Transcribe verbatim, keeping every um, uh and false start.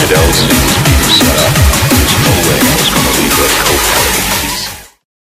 Fidel seems being set up. There's no way I was going to leave that coat party.